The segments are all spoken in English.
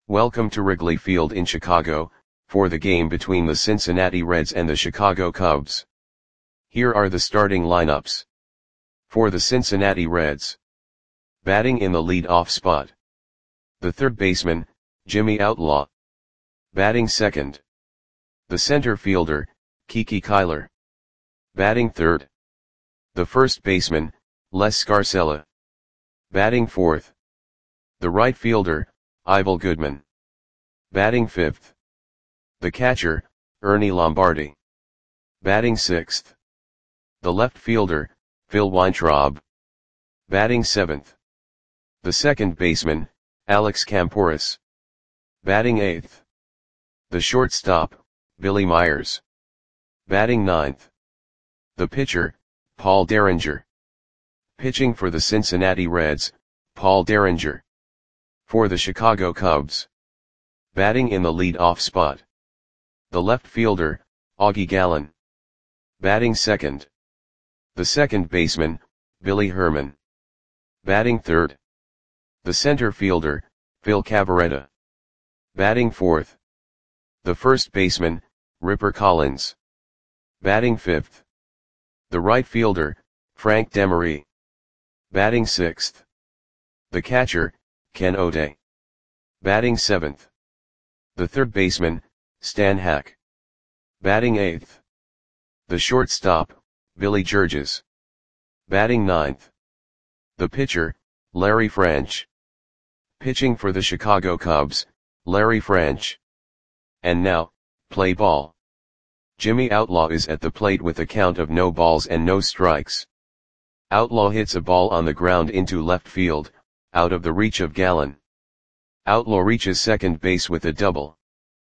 Welcome to Wrigley Field in Chicago, for the game between the Cincinnati Reds and the Chicago Cubs. Here are the starting lineups. For the Cincinnati Reds. Batting in the lead-off spot. The third baseman, Jimmy Outlaw. Batting second. The center fielder, Kiki Kyler. Batting third. The first baseman, Les Scarcella. Batting fourth. The right fielder, Ivel Goodman. Batting fifth. The catcher, Ernie Lombardi. Batting sixth. The left fielder, Phil Weintraub. Batting seventh. The second baseman, Alex Kamporus. Batting eighth. The shortstop, Billy Myers. Batting ninth. The pitcher, Paul Derringer. Pitching for the Cincinnati Reds, Paul Derringer. For the Chicago Cubs. Batting in the lead-off spot. The left fielder, Augie Gallen. Batting second. The second baseman, Billy Herman. Batting third. The center fielder, Phil Cavarretta. Batting fourth. The first baseman, Ripper Collins. Batting fifth. The right fielder, Frank Demery. Batting sixth. The catcher, Ken O'Day. Batting seventh. The third baseman, Stan Hack. Batting eighth. The shortstop, Billy Georges. Batting ninth. The pitcher, Larry French. Pitching for the Chicago Cubs, Larry French. And now, play ball. Jimmy Outlaw is at the plate with a count of no balls and no strikes. Outlaw hits a ball on the ground into left field, out of the reach of Gallen. Outlaw reaches second base with a double.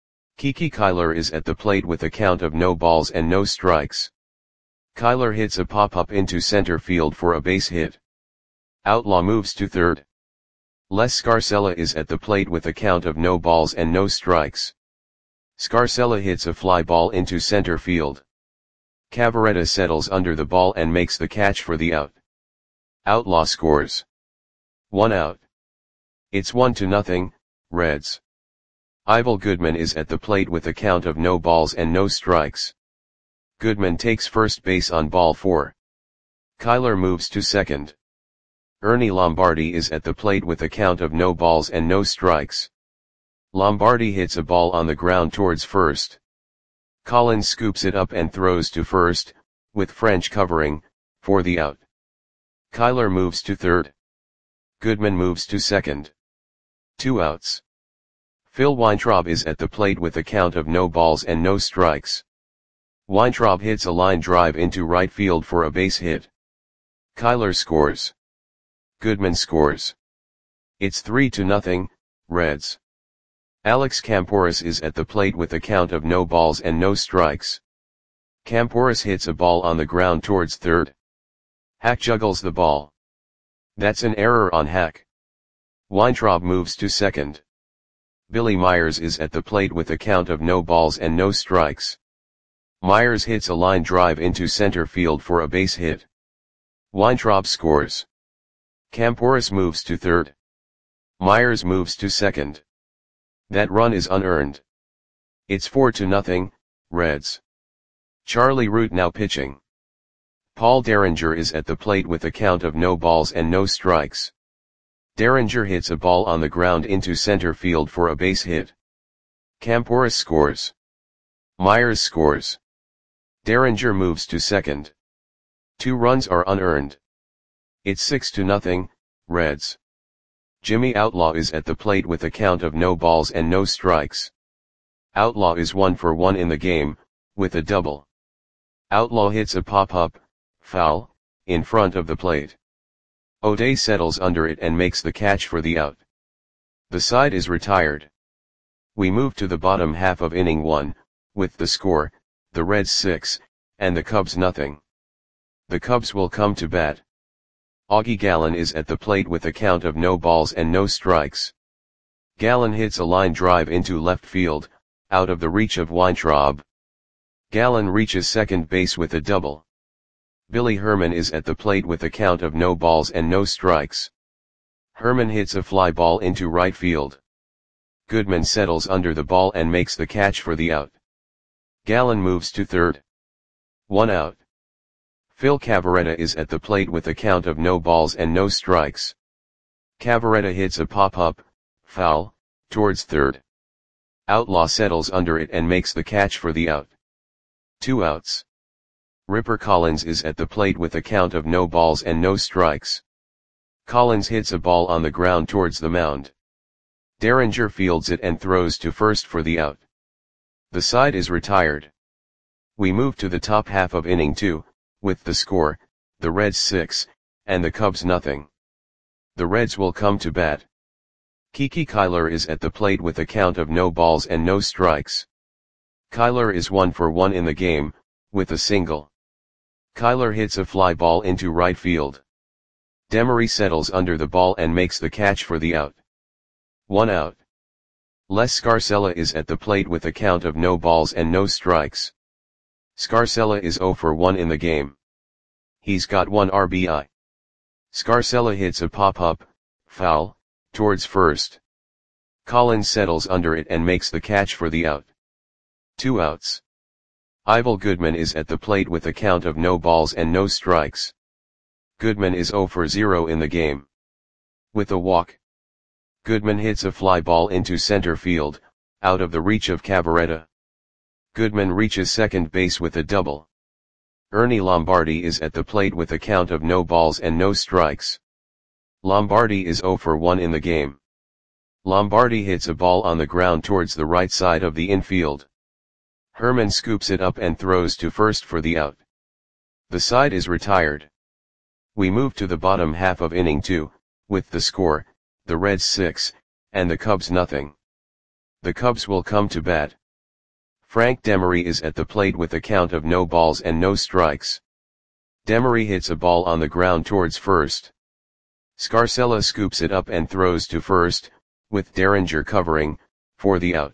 Kiki Kyler is at the plate with a count of no balls and no strikes. Kyler hits a pop-up into center field for a base hit. Outlaw moves to third. Les Scarcella is at the plate with a count of no balls and no strikes. Scarcella hits a fly ball into center field. Cavarretta settles under the ball and makes the catch for the out. Outlaw scores. 1 out. It's 1-0, Reds. Ivel Goodman is at the plate with a count of no balls and no strikes. Goodman takes first base on ball 4. Kyler moves to second. Ernie Lombardi is at the plate with a count of no balls and no strikes. Lombardi hits a ball on the ground towards first. Collins scoops it up and throws to first, with French covering, for the out. Kyler moves to third. Goodman moves to second. 2 outs. Phil Weintraub is at the plate with a count of no balls and no strikes. Weintraub hits a line drive into right field for a base hit. Kyler scores. Goodman scores. It's 3-0, Reds. Alex Kamporus is at the plate with a count of no balls and no strikes. Kamporus hits a ball on the ground towards third. Hack juggles the ball. That's an error on Hack. Weintraub moves to second. Billy Myers is at the plate with a count of no balls and no strikes. Myers hits a line drive into center field for a base hit. Weintraub scores. Kamporus moves to third. Myers moves to second. That run is unearned. It's 4-0, Reds. Charlie Root now pitching. Paul Derringer is at the plate with a count of no balls and no strikes. Derringer hits a ball on the ground into center field for a base hit. Kamporus scores. Myers scores. Derringer moves to second. 2 runs are unearned. It's 6-0, Reds. Jimmy Outlaw is at the plate with a count of no balls and no strikes. Outlaw is 1 for 1 in the game, with a double. Outlaw hits a pop-up, foul, in front of the plate. O'Day settles under it and makes the catch for the out. The side is retired. We move to the bottom half of inning 1, with the score, the Reds 6, and the Cubs nothing. The Cubs will come to bat. Augie Gallen is at the plate with a count of no balls and no strikes. Gallen hits a line drive into left field, out of the reach of Weintraub. Gallen reaches second base with a double. Billy Herman is at the plate with a count of no balls and no strikes. Herman hits a fly ball into right field. Goodman settles under the ball and makes the catch for the out. Gallen moves to third. 1 out. Phil Cavaretta is at the plate with a count of no balls and no strikes. Cavaretta hits a pop-up, foul, towards third. Outlaw settles under it and makes the catch for the out. 2 outs. Ripper Collins is at the plate with a count of no balls and no strikes. Collins hits a ball on the ground towards the mound. Derringer fields it and throws to first for the out. The side is retired. We move to the top half of inning 2, with the score, the Reds 6, and the Cubs nothing. The Reds will come to bat. Kiki Kyler is at the plate with a count of no balls and no strikes. Kyler is 1 for 1 in the game, with a single. Kyler hits a fly ball into right field. Demery settles under the ball and makes the catch for the out. 1 out. Les Scarcella is at the plate with a count of no balls and no strikes. Scarcella is 0 for 1 in the game. He's got 1 RBI. Scarcella hits a pop-up, foul, towards first. Collins settles under it and makes the catch for the out. 2 outs. Ivel Goodman is at the plate with a count of no balls and no strikes. Goodman is 0 for 0 in the game. With a walk. Goodman hits a fly ball into center field, out of the reach of Cavaretta. Goodman reaches second base with a double. Ernie Lombardi is at the plate with a count of no balls and no strikes. Lombardi is 0 for 1 in the game. Lombardi hits a ball on the ground towards the right side of the infield. Herman scoops it up and throws to first for the out. The side is retired. We move to the bottom half of inning 2, with the score, the Reds 6, and the Cubs nothing. The Cubs will come to bat. Frank Demery is at the plate with a count of no balls and no strikes. Demery hits a ball on the ground towards first. Scarcella scoops it up and throws to first, with Derringer covering, for the out.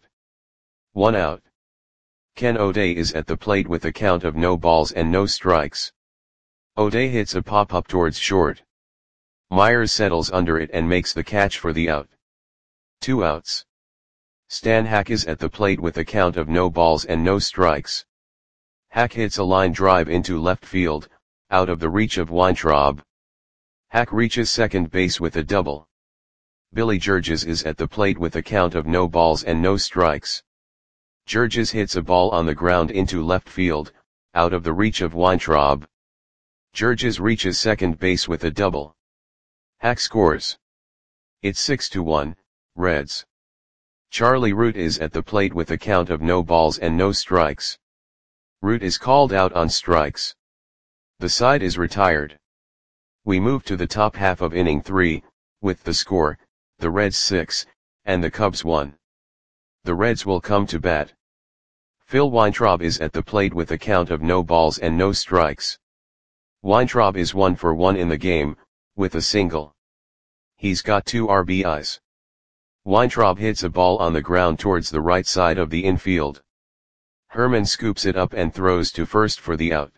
1 out. Ken O'Day is at the plate with a count of no balls and no strikes. O'Day hits a pop-up towards short. Myers settles under it and makes the catch for the out. 2 outs. Stan Hack is at the plate with a count of no balls and no strikes. Hack hits a line drive into left field, out of the reach of Weintraub. Hack reaches second base with a double. Billy Georges is at the plate with a count of no balls and no strikes. Georges hits a ball on the ground into left field, out of the reach of Weintraub. Georges reaches second base with a double. Hack scores. It's 6-1, Reds. Charlie Root is at the plate with a count of no balls and no strikes. Root is called out on strikes. The side is retired. We move to the top half of inning 3, with the score, the Reds 6, and the Cubs 1. The Reds will come to bat. Phil Weintraub is at the plate with a count of no balls and no strikes. Weintraub is 1 for 1 in the game, with a single. He's got 2 RBIs. Weintraub hits a ball on the ground towards the right side of the infield. Herman scoops it up and throws to first for the out.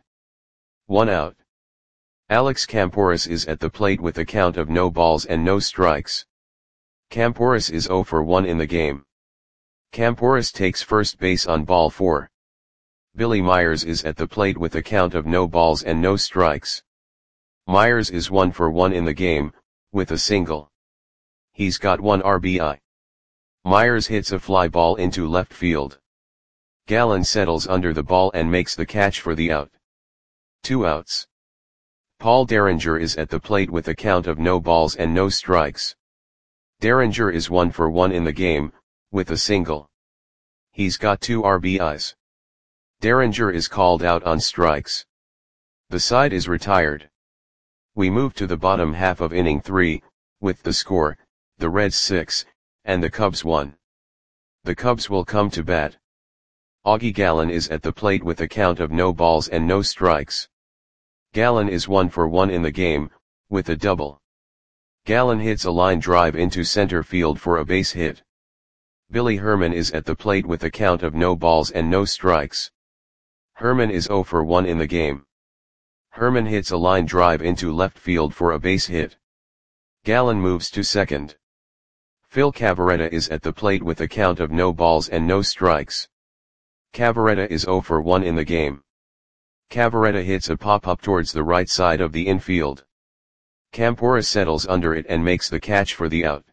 1 out. Alex Camporis is at the plate with a count of no balls and no strikes. Camporis is 0 for 1 in the game. Camporis takes first base on ball 4. Billy Myers is at the plate with a count of no balls and no strikes. Myers is 1 for 1 in the game, with a single. He's got 1 RBI. Myers hits a fly ball into left field. Gallen settles under the ball and makes the catch for the out. 2 outs. Paul Derringer is at the plate with a count of no balls and no strikes. Derringer is 1 for 1 in the game, with a single. He's got 2 RBIs. Derringer is called out on strikes. The side is retired. We move to the bottom half of inning 3, with the score, the Reds 6, and the Cubs 1. The Cubs will come to bat. Augie Gallen is at the plate with a count of no balls and no strikes. Gallen is 1 for 1 in the game, with a double. Gallen hits a line drive into center field for a base hit. Billy Herman is at the plate with a count of no balls and no strikes. Herman is 0 for 1 in the game. Herman hits a line drive into left field for a base hit. Gallen moves to second. Phil Cavaretta is at the plate with a count of no balls and no strikes. Cavaretta is 0 for 1 in the game. Cavaretta hits a pop-up towards the right side of the infield. Campora settles under it and makes the catch for the out.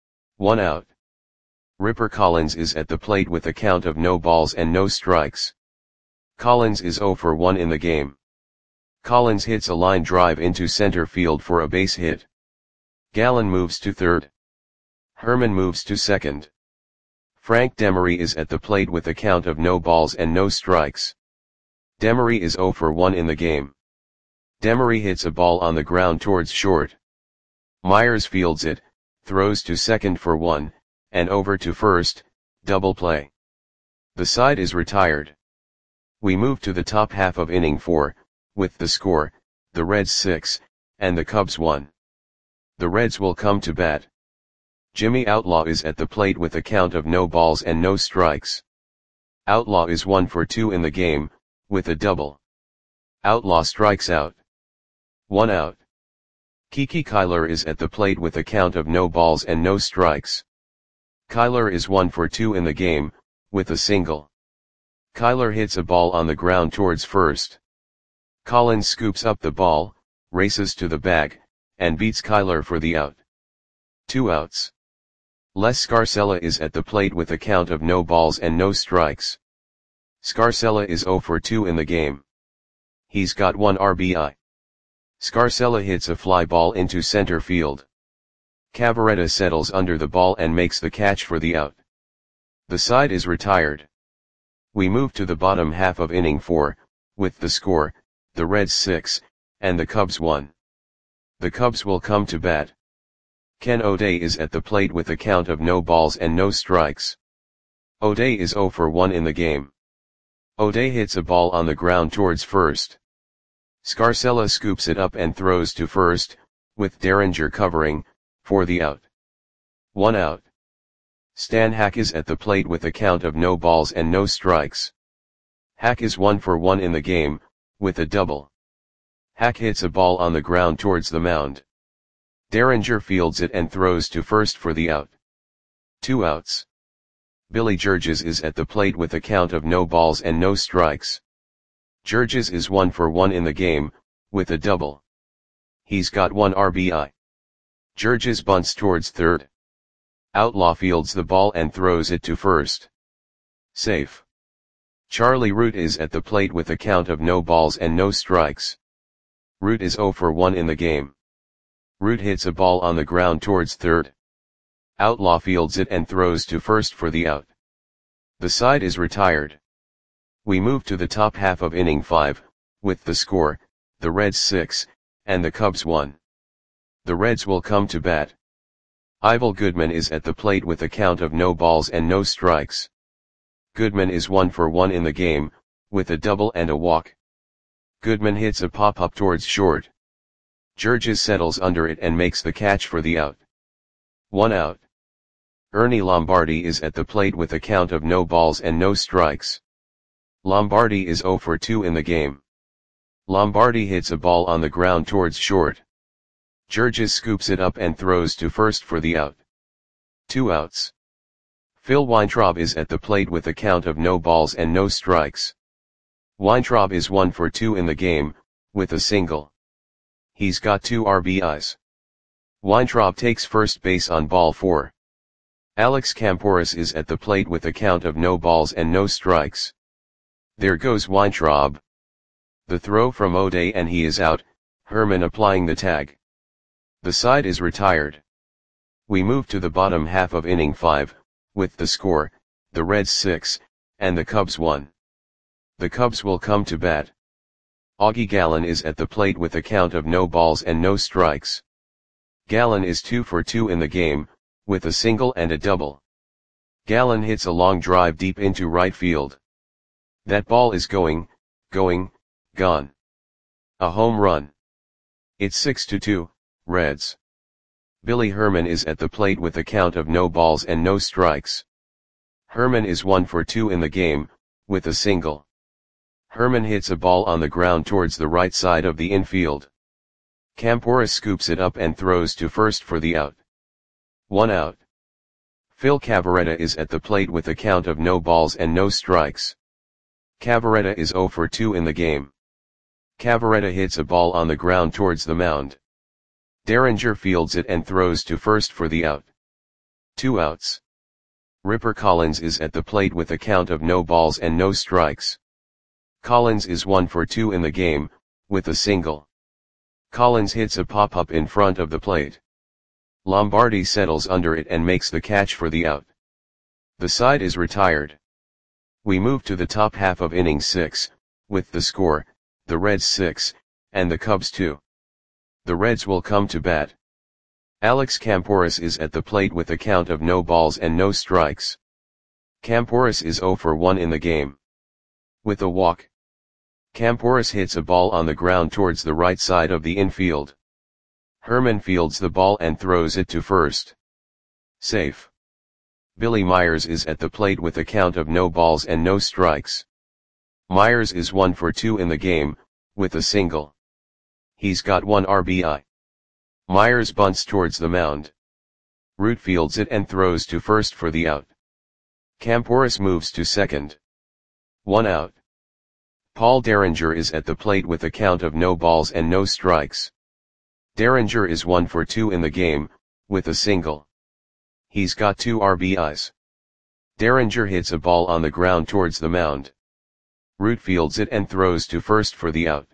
1 out. Ripper Collins is at the plate with a count of no balls and no strikes. Collins is 0 for 1 in the game. Collins hits a line drive into center field for a base hit. Gallen moves to third. Herman moves to second. Frank Demery is at the plate with a count of no balls and no strikes. Demery is 0 for 1 in the game. Demery hits a ball on the ground towards short. Myers fields it, throws to second for 1, and over to first, double play. The side is retired. We move to the top half of inning 4, with the score, the Reds 6, and the Cubs 1. The Reds will come to bat. Jimmy Outlaw is at the plate with a count of no balls and no strikes. Outlaw is 1 for 2 in the game, with a double. Outlaw strikes out. 1 out. Kiki Kyler is at the plate with a count of no balls and no strikes. Kyler is 1 for 2 in the game, with a single. Kyler hits a ball on the ground towards first. Collins scoops up the ball, races to the bag, and beats Kyler for the out. 2 outs. Les Scarcella is at the plate with a count of no balls and no strikes. Scarcella is 0 for 2 in the game. He's got 1 RBI. Scarcella hits a fly ball into center field. Cavaretta settles under the ball and makes the catch for the out. The side is retired. We move to the bottom half of inning 4, with the score, the Reds 6, and the Cubs 1. The Cubs will come to bat. Ken O'Day is at the plate with a count of no balls and no strikes. O'Day is 0 for 1 in the game. O'Day hits a ball on the ground towards first. Scarcella scoops it up and throws to first, with Derringer covering, for the out. 1 out. Stan Hack is at the plate with a count of no balls and no strikes. Hack is 1 for 1 in the game, with a double. Hack hits a ball on the ground towards the mound. Derringer fields it and throws to first for the out. 2 outs. Billy Georges is at the plate with a count of no balls and no strikes. Georges is 1 for 1 in the game, with a double. He's got 1 RBI. Georges bunts towards third. Outlaw fields the ball and throws it to first. Safe. Charlie Root is at the plate with a count of no balls and no strikes. Root is 0 for 1 in the game. Root hits a ball on the ground towards third. Outlaw fields it and throws to first for the out. The side is retired. We move to the top half of inning 5, with the score, the Reds 6, and the Cubs 1. The Reds will come to bat. Ivel Goodman is at the plate with a count of no balls and no strikes. Goodman is 1 for 1 in the game, with a double and a walk. Goodman hits a pop-up towards short. Georges settles under it and makes the catch for the out. 1 out. Ernie Lombardi is at the plate with a count of no balls and no strikes. Lombardi is 0 for 2 in the game. Lombardi hits a ball on the ground towards short. Georges scoops it up and throws to first for the out. 2 outs. Phil Weintraub is at the plate with a count of no balls and no strikes. Weintraub is 1 for 2 in the game, with a single. He's got 2 RBIs. Weintraub takes first base on ball 4. Alex Camporis is at the plate with a count of no balls and no strikes. There goes Weintraub. The throw from O'Day and he is out, Herman applying the tag. The side is retired. We move to the bottom half of inning 5, with the score, the Reds 6, and the Cubs 1. The Cubs will come to bat. Augie Gallen is at the plate with a count of no balls and no strikes. Gallen is 2 for 2 in the game, with a single and a double. Gallen hits a long drive deep into right field. That ball is gone. A home run. It's 6-2, Reds. Billy Herman is at the plate with a count of no balls and no strikes. Herman is 1 for 2 in the game, with a single. Herman hits a ball on the ground towards the right side of the infield. Camporis scoops it up and throws to first for the out. 1 out. Phil Cavaretta is at the plate with a count of no balls and no strikes. Cavaretta is 0 for 2 in the game. Cavaretta hits a ball on the ground towards the mound. Derringer fields it and throws to first for the out. 2 outs. Ripper Collins is at the plate with a count of no balls and no strikes. Collins is 1 for 2 in the game, with a single. Collins hits a pop-up in front of the plate. Lombardi settles under it and makes the catch for the out. The side is retired. We move to the top half of inning 6, with the score, the Reds 6, and the Cubs 2. The Reds will come to bat. Alex Camporis is at the plate with a count of no balls and no strikes. Camporis is 0 for 1 in the game. With a walk. Camporis hits a ball on the ground towards the right side of the infield. Herman fields the ball and throws it to first. Safe. Billy Myers is at the plate with a count of no balls and no strikes. Myers is 1 for 2 in the game, with a single. He's got 1 RBI. Myers bunts towards the mound. Root fields it and throws to first for the out. Camporis moves to second. 1 out. Paul Derringer is at the plate with a count of no balls and no strikes. Derringer is 1 for 2 in the game, with a single. He's got 2 RBIs. Derringer hits a ball on the ground towards the mound. Root fields it and throws to first for the out.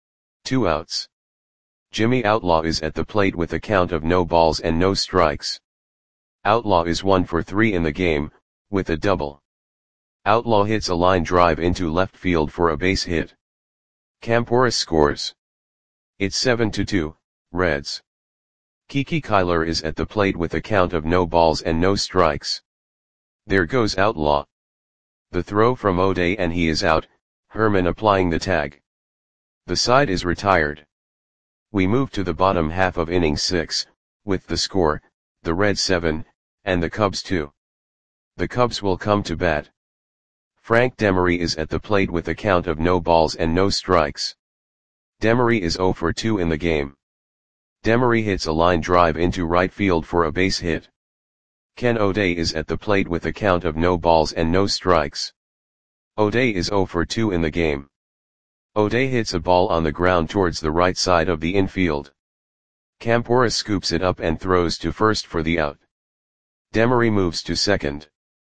2 outs. Jimmy Outlaw is at the plate with a count of no balls and no strikes. Outlaw is 1 for 3 in the game, with a double. Outlaw hits a line drive into left field for a base hit. Camporis scores. It's 7-2, Reds. Kiki Kyler is at the plate with a count of no balls and no strikes. There goes Outlaw. The throw from O'Day and he is out, Herman applying the tag. The side is retired. We move to the bottom half of inning 6, with the score, the Reds 7, and the Cubs 2. The Cubs will come to bat. Frank Demery is at the plate with a count of no balls and no strikes. Demery is 0 for 2 in the game. Demery hits a line drive into right field for a base hit. Ken O'Day is at the plate with a count of no balls and no strikes. O'Day is 0 for 2 in the game. O'Day hits a ball on the ground towards the right side of the infield. Camporis scoops it up and throws to first for the out. Demery moves to second.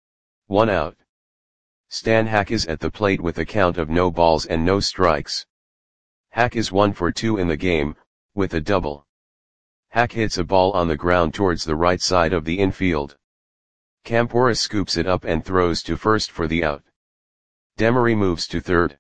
1 out. Stan Hack is at the plate with a count of no balls and no strikes. Hack is 1 for 2 in the game, with a double. Hack hits a ball on the ground towards the right side of the infield. Camporis scoops it up and throws to first for the out. Demery moves to third.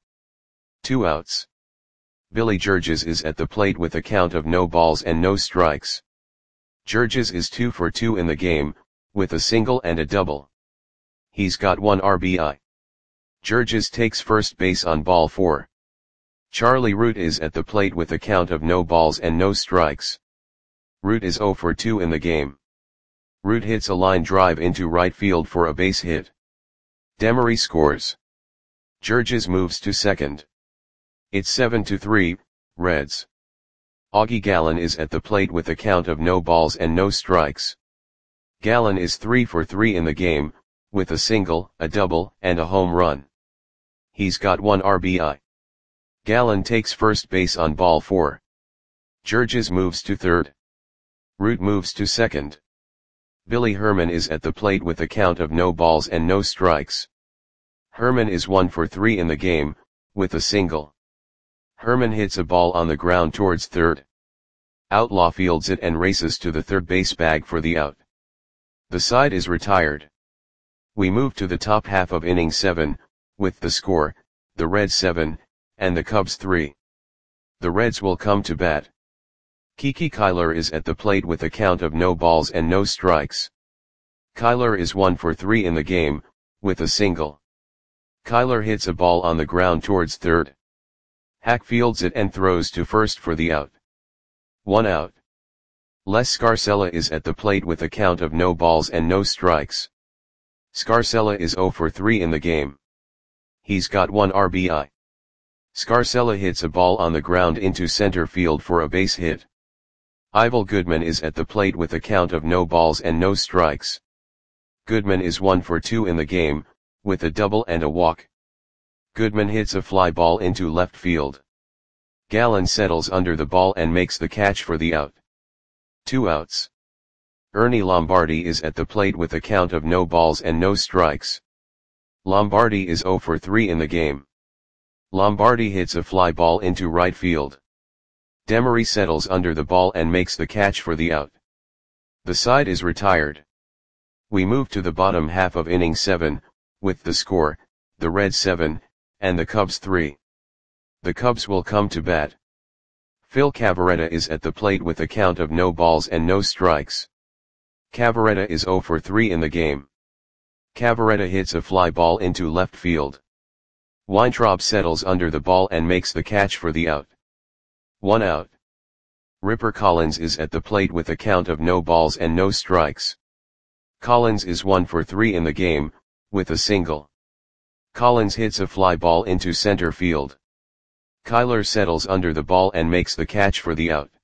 2 outs. Billy Georges is at the plate with a count of no balls and no strikes. Georges is 2 for 2 in the game, with a single and a double. He's got 1 RBI. Georges takes first base on ball 4. Charlie Root is at the plate with a count of no balls and no strikes. Root is 0 for 2 in the game. Root hits a line drive into right field for a base hit. Demery scores. Georges moves to second. It's 7-3, Reds. Augie Gallen is at the plate with a count of no balls and no strikes. Gallen is 3 for 3 in the game, with a single, a double, and a home run. He's got 1 RBI. Gallen takes first base on ball 4. Georges moves to third. Root moves to second. Billy Herman is at the plate with a count of no balls and no strikes. Herman is 1 for 3 in the game, with a single. Herman hits a ball on the ground towards third. Outlaw fields it and races to the third base bag for the out. The side is retired. We move to the top half of inning 7, with the score, the Reds 7, and the Cubs 3. The Reds will come to bat. Kiki Kyler is at the plate with a count of no balls and no strikes. Kyler is 1 for 3 in the game, with a single. Kyler hits a ball on the ground towards third. Hack fields it and throws to first for the out. 1 out. Les Scarcella is at the plate with a count of no balls and no strikes. Scarcella is 0 for 3 in the game. He's got 1 RBI. Scarcella hits a ball on the ground into center field for a base hit. Ivel Goodman is at the plate with a count of no balls and no strikes. Goodman is 1 for 2 in the game, with a double and a walk. Goodman hits a fly ball into left field. Gallen settles under the ball and makes the catch for the out. 2 outs. Ernie Lombardi is at the plate with a count of no balls and no strikes. Lombardi is 0 for 3 in the game. Lombardi hits a fly ball into right field. Demery settles under the ball and makes the catch for the out. The side is retired. We move to the bottom half of inning 7, with the score, the Reds 7, and the Cubs 3. The Cubs will come to bat. Phil Cavarretta is at the plate with a count of no balls and no strikes. Cavarretta is 0 for 3 in the game. Cavarretta hits a fly ball into left field. Weintraub settles under the ball and makes the catch for the out. 1 out. Ripper Collins is at the plate with a count of no balls and no strikes. Collins is 1 for 3 in the game, with a single. Collins hits a fly ball into center field. Kyler settles under the ball and makes the catch for the out.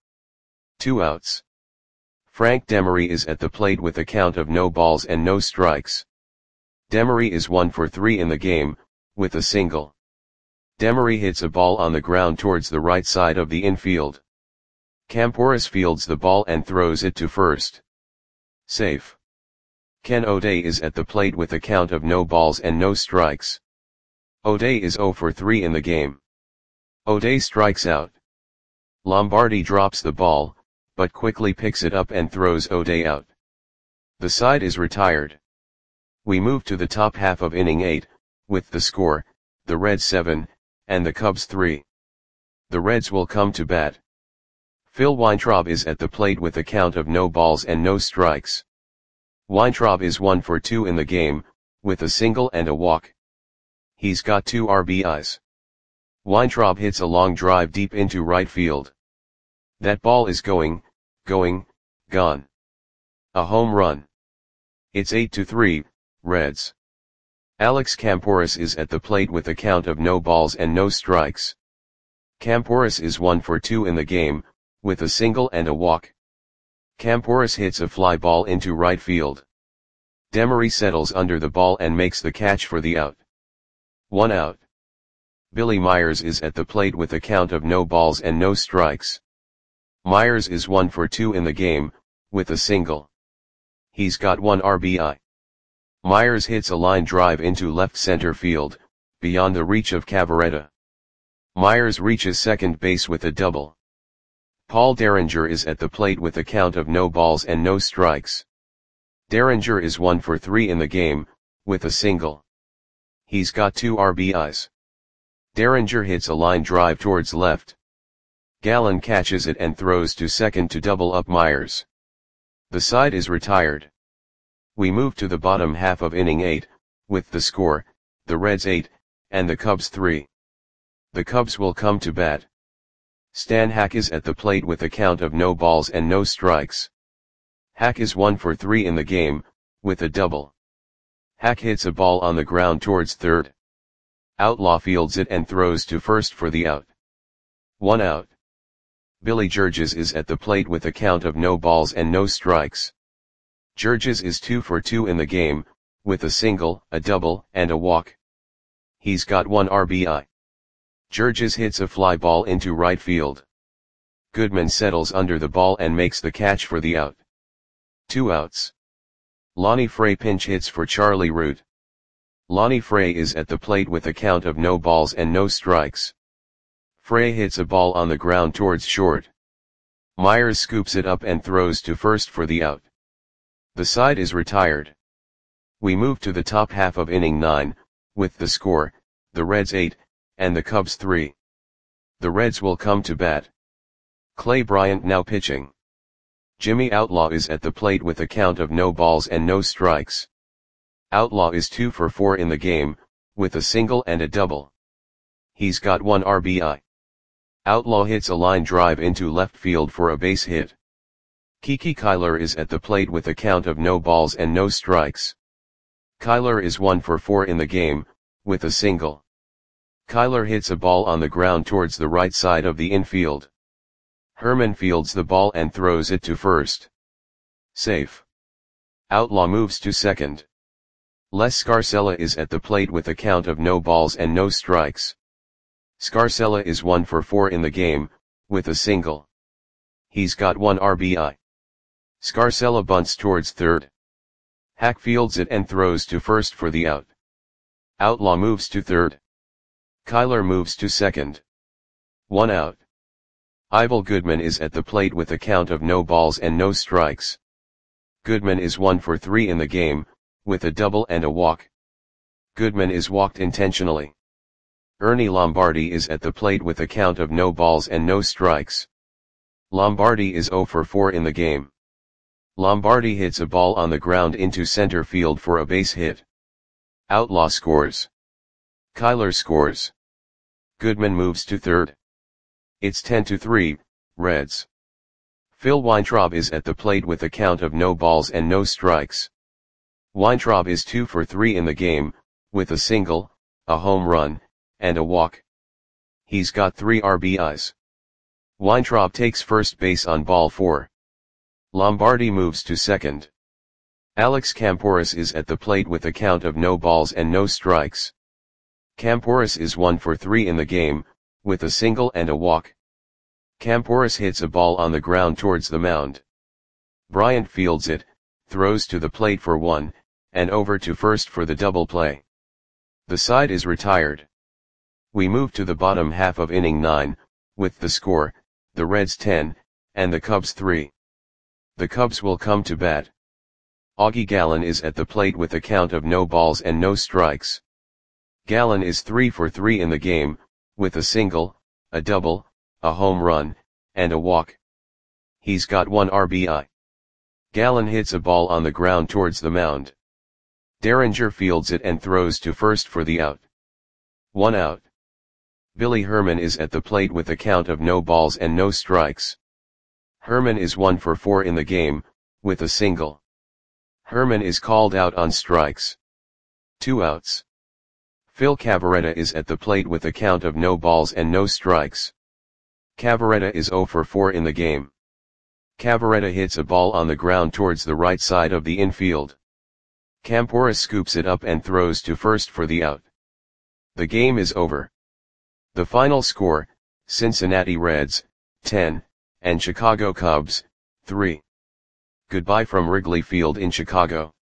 2 outs. Frank Demery is at the plate with a count of no balls and no strikes. Demery is 1 for 3 in the game, with a single. Demery hits a ball on the ground towards the right side of the infield. Camporis fields the ball and throws it to first. Safe. Ken O'Day is at the plate with a count of no balls and no strikes. O'Day is 0 for 3 in the game. O'Day strikes out. Lombardi drops the ball, but quickly picks it up and throws O'Day out. The side is retired. We move to the top half of inning 8, with the score, the Reds 7, and the Cubs 3. The Reds will come to bat. Phil Weintraub is at the plate with a count of no balls and no strikes. Weintraub is 1 for 2 in the game, with a single and a walk. He's got 2 RBIs. Weintraub hits a long drive deep into right field. That ball is gone. A home run. It's 8-3, Reds. Alex Camporis is at the plate with a count of no balls and no strikes. Camporis is 1 for 2 in the game, with a single and a walk. Camporis hits a fly ball into right field. Demery settles under the ball and makes the catch for the out. 1 out. Billy Myers is at the plate with a count of no balls and no strikes. Myers is 1 for 2 in the game, with a single. He's got 1 RBI. Myers hits a line drive into left center field, beyond the reach of Cavarretta. Myers reaches second base with a double. Paul Derringer is at the plate with a count of no balls and no strikes. Derringer is 1 for 3 in the game, with a single. He's got 2 RBIs. Derringer hits a line drive towards left. Gallen catches it and throws to second to double up Myers. The side is retired. We move to the bottom half of inning 8, with the score, the Reds 8, and the Cubs 3. The Cubs will come to bat. Stan Hack is at the plate with a count of no balls and no strikes. Hack is 1 for 3 in the game, with a double. Hack hits a ball on the ground towards third. Outlaw fields it and throws to first for the out. 1 out. Billy Georges is at the plate with a count of no balls and no strikes. Georges is 2 for 2 in the game, with a single, a double, and a walk. He's got 1 RBI. Georges hits a fly ball into right field. Goodman settles under the ball and makes the catch for the out. 2 outs. Lonnie Frey pinch hits for Charlie Root. Lonnie Frey is at the plate with a count of no balls and no strikes. Frey hits a ball on the ground towards short. Myers scoops it up and throws to first for the out. The side is retired. We move to the top half of inning 9, with the score, the Reds 8, and the Cubs 3. The Reds will come to bat. Clay Bryant now pitching. Jimmy Outlaw is at the plate with a count of no balls and no strikes. Outlaw is 2 for 4 in the game, with a single and a double. He's got 1 RBI. Outlaw hits a line drive into left field for a base hit. Kiki Kyler is at the plate with a count of no balls and no strikes. Kyler is 1 for 4 in the game, with a single. Kyler hits a ball on the ground towards the right side of the infield. Herman fields the ball and throws it to first. Safe. Outlaw moves to second. Les Scarcella is at the plate with a count of no balls and no strikes. Scarcella is 1 for 4 in the game, with a single. He's got 1 RBI. Scarcella bunts towards third. Hack fields it and throws to first for the out. Outlaw moves to third. Kyler moves to second. 1 out. Ivel Goodman is at the plate with a count of no balls and no strikes. Goodman is 1 for 3 in the game, with a double and a walk. Goodman is walked intentionally. Ernie Lombardi is at the plate with a count of no balls and no strikes. Lombardi is 0 for 4 in the game. Lombardi hits a ball on the ground into center field for a base hit. Outlaw scores. Kyler scores. Goodman moves to third. It's 10-3, Reds. Phil Weintraub is at the plate with a count of no balls and no strikes. Weintraub is 2 for 3 in the game, with a single, a home run, and a walk. He's got 3 RBIs. Weintraub takes first base on ball 4. Lombardi moves to second. Alex Camporis is at the plate with a count of no balls and no strikes. Camporis is 1 for 3 in the game, with a single and a walk. Camporis hits a ball on the ground towards the mound. Bryant fields it, throws to the plate for 1, and over to first for the double play. The side is retired. We move to the bottom half of inning 9, with the score, the Reds 10, and the Cubs 3. The Cubs will come to bat. Augie Gallen is at the plate with a count of no balls and no strikes. Gallen is 3 for 3 in the game, with a single, a double, a home run, and a walk. He's got 1 RBI. Gallen hits a ball on the ground towards the mound. Derringer fields it and throws to first for the out. 1 out. Billy Herman is at the plate with a count of no balls and no strikes. Herman is 1 for 4 in the game, with a single. Herman is called out on strikes. 2 outs. Phil Cavarretta is at the plate with a count of no balls and no strikes. Cavarretta is 0 for 4 in the game. Cavarretta hits a ball on the ground towards the right side of the infield. Camporis scoops it up and throws to first for the out. The game is over. The final score, Cincinnati Reds, 10, and Chicago Cubs, 3. Goodbye from Wrigley Field in Chicago.